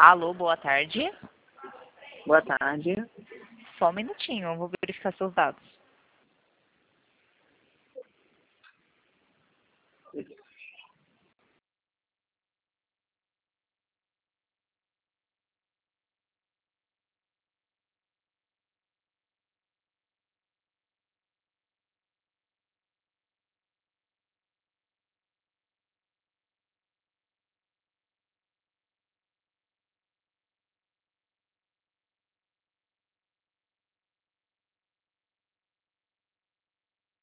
Alô, boa tarde. Boa tarde. Só um minutinho, eu vou verificar seus dados.